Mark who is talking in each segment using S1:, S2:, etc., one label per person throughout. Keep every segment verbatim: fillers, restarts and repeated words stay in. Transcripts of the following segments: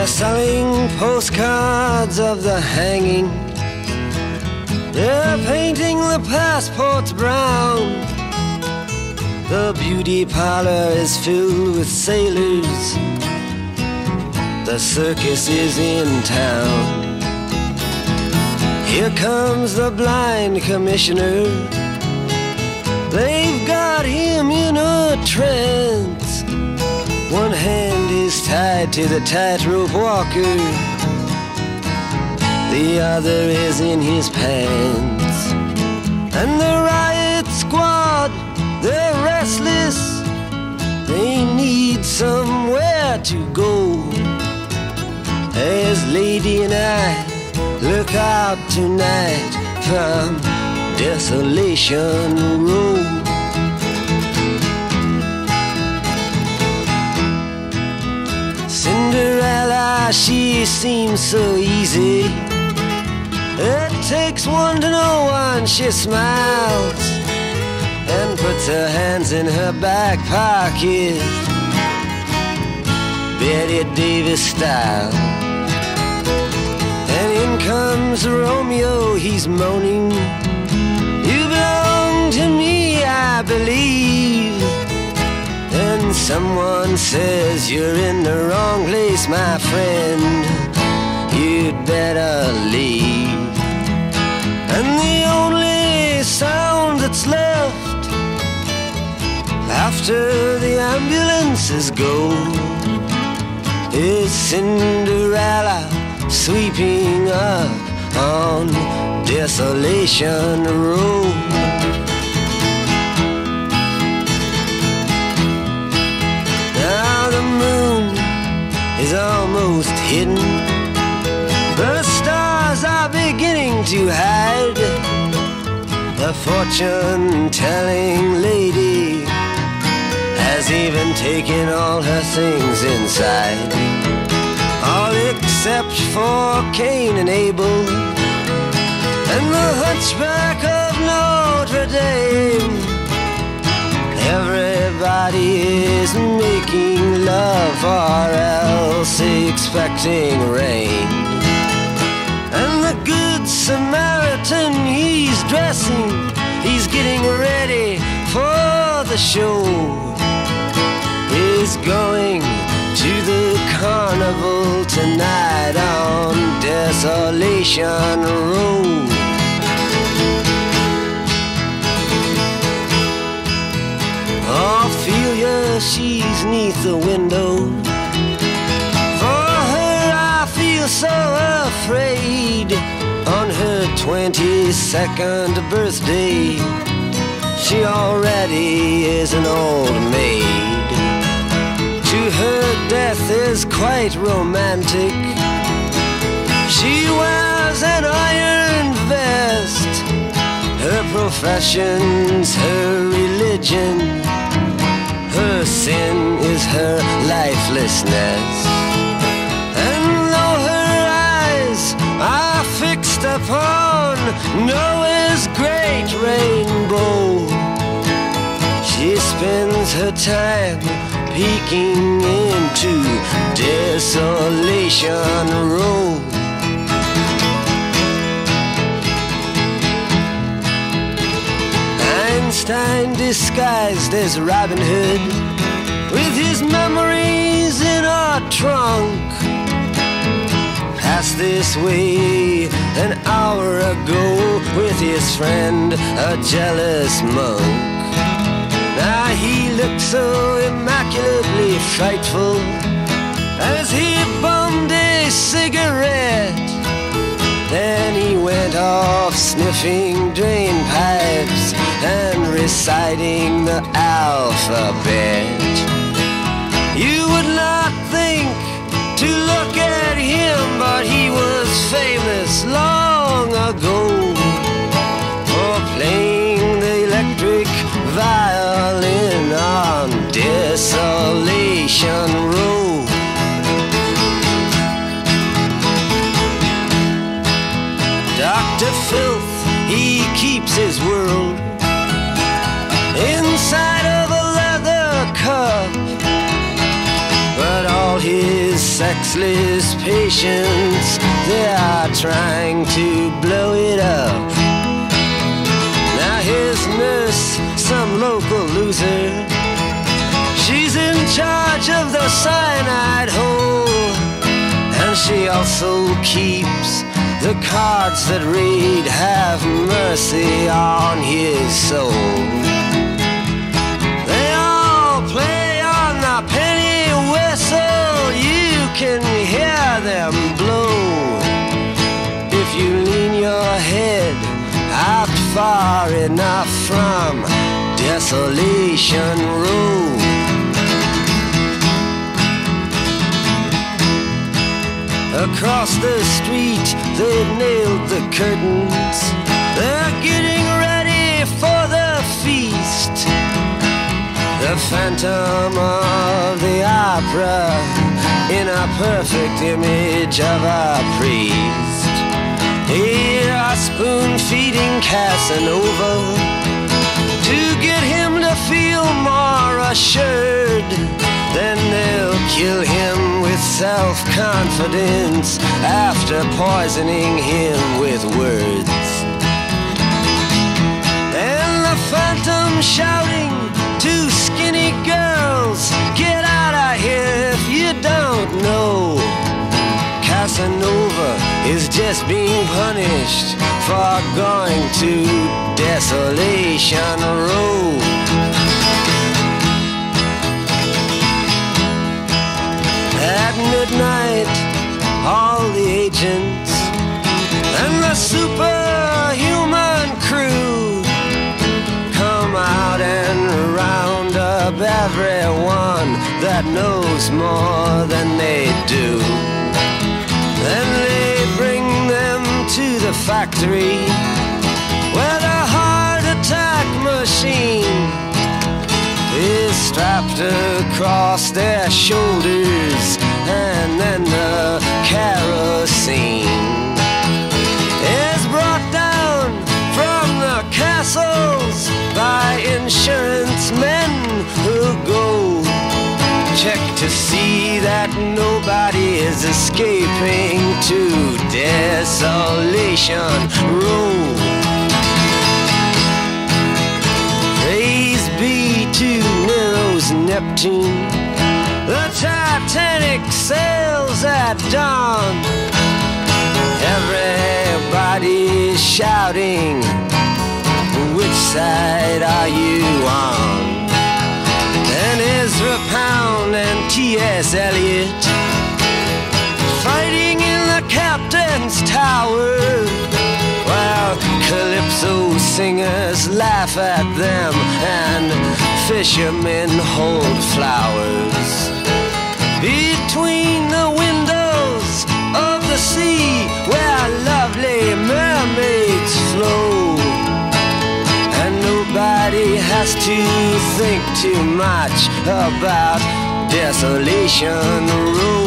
S1: They're selling postcards of the hanging. They're painting the passports brown. The beauty parlor is filled with sailors. The circus is in town. Here comes the blind commissioner. They've got him in a trance. One hand is tied to the tightrope walker. The other is in his pants. And the riot squad, they're restless. They need somewhere to go. As Lady and I look out tonight from Desolation Road. Cinderella, she seems so easy. It takes one to know one. She smiles and puts her hands in her back pocket, Betty Davis style. And in comes Romeo, he's moaning, "You belong to me, I believe." And someone says, "You're in the wrong place, my friend. You'd better leave." And the only sound that's left after the ambulances go is Cinderella sweeping up on Desolation Road. Now the moon is almost hidden. The stars are beginning to hide. The fortune-telling lady has even taken all her things inside, all except for Cain and Abel and the hunchback of Notre Dame. Everybody is making love or else expecting rain. And the Good Samaritan, he's dressing, he's getting ready for the show. He's going to the carnival tonight on Desolation Road. Ophelia, she's neath the window. For her I feel so afraid. On her twenty-second birthday, she already is an old maid. To her death is quite romantic. She wears an iron vest. Her profession's her religion. Her sin is her lifelessness. And though her eyes are fixed upon Noah's great rainbow, she spends her time peeking into Desolation Road. Einstein disguised as Robin Hood, with his memories in a trunk, passed this way an hour ago with his friend, a jealous monk. Now he looked so immaculately frightful as he bummed a cigarette. Then he went off sniffing drain pipes and reciting the alphabet. You would not think to look at him, but he was famous long ago for playing the electric violin on Desolation Road. Doctor Filth, he keeps his world inside of a leather cup, but all his sexless patients, they are trying to blow it up. Now his nurse, some local loser, she's in charge of the cyanide hole, and she also keeps the cards that read, "Have mercy on his soul." They all play on the penny whistle, you can hear them blow. If you lean your head out far enough from Desolation Row. Across the street, they've nailed the curtains. They're getting ready for the feast. The Phantom of the Opera in a perfect image of a priest. They are spoon-feeding Casanova to get him to feel more assured. Then they'll kill him with self-confidence after poisoning him with words. And the Phantom shouting to skinny girls, "Get out of here if you don't know." Casanova is just being punished for going to Desolation Row. At midnight, all the agents and the superhuman crew come out and round up everyone that knows more than they do. Then they bring them to the factory where the heart attack machine is strapped across their shoulders, and then the kerosene is brought down from the castles by insurance men who go check to see that nobody is escaping to Desolation Row. Praise be to Nero's Neptune, the Titanic sails at dawn. Everybody's shouting, "Which side are you on?" And Ezra Pound and T S Eliot fighting in the captain's tower, while calypso singers laugh at them and fishermen hold flowers. Between the windows of the sea where lovely mermaids flow, and nobody has to think too much about Desolation Row.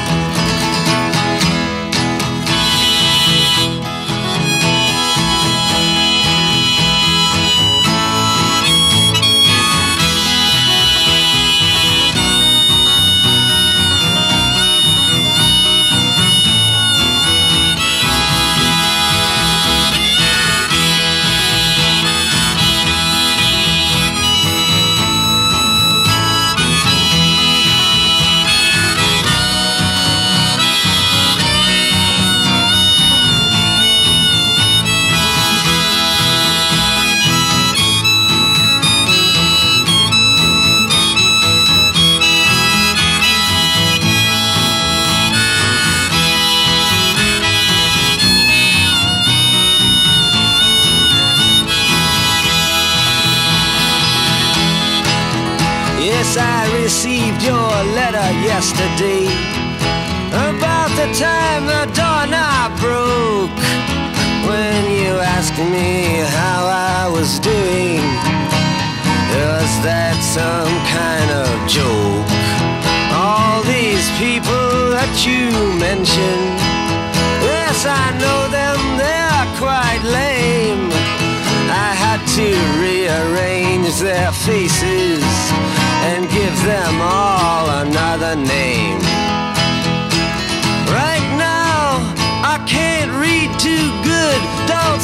S1: Yes, I received your letter yesterday about the time the doorknob broke. When you asked me how I was doing, was that some kind of joke? All these people that you mentioned, yes, I know them, they're quite lame. I had to rearrange their faces and give them all another name.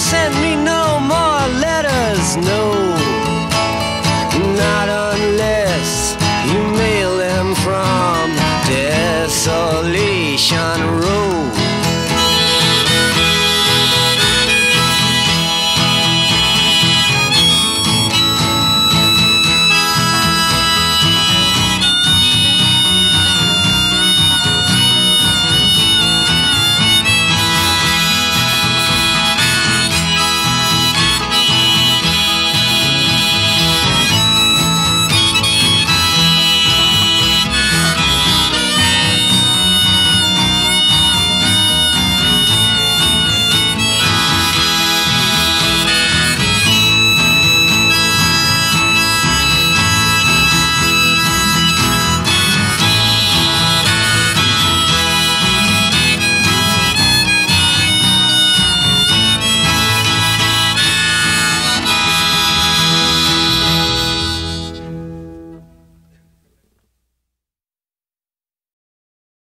S1: sent me no